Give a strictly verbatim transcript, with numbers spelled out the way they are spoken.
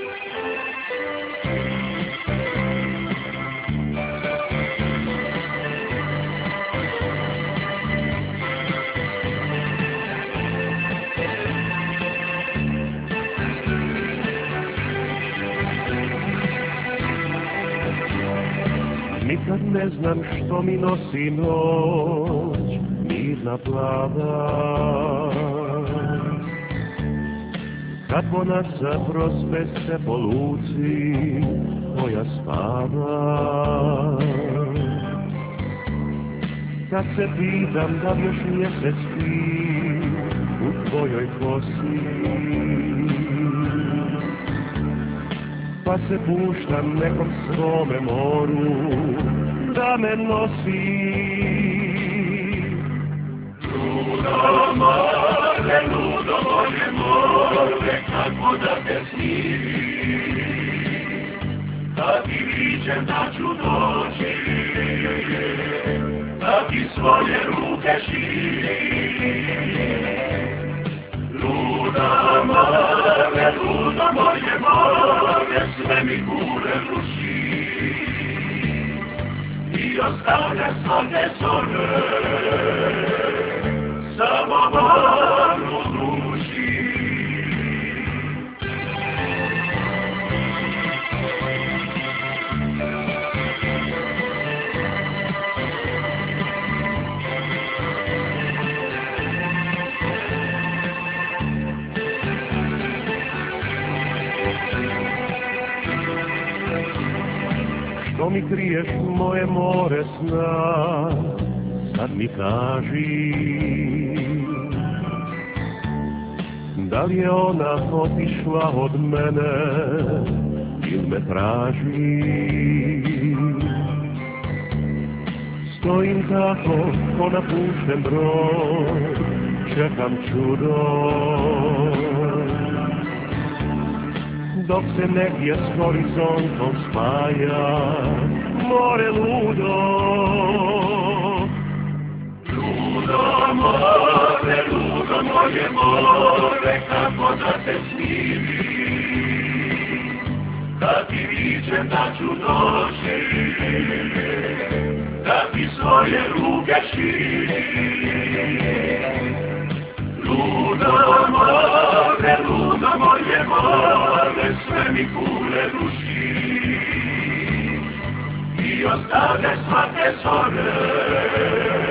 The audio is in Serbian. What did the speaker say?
Nikad ne znam što mi nosi noć, mirna plava. Kad bonaca prospe se po luci koja spava. Kad se pitam da li još mjesec spi u tvojoj kosi, pa se puštam nekom svome moru da me nosi. Ludo more, ludo moje more, kako da te smirim, da ti viđem da ću doći, da ti svoje ruke širim. Ludo more, ludo moje more, sve mi kure ruši i ostavlja svake zore, samo manu duši. Što mi kriješ moje more sna, sad mi kaži, da li je ona otišla od mene ili me traži. Stojim tako ko napušten brod, čekam čudo, dok se negdje s horizontom spaja more ludo. Ludo more, ludo moje more, kako da te smirim, da ti viđem da ću doći, da ti svoje ruke širim. Ludo more, ludo moje more, sve mi kule ruši i ostave svake zore.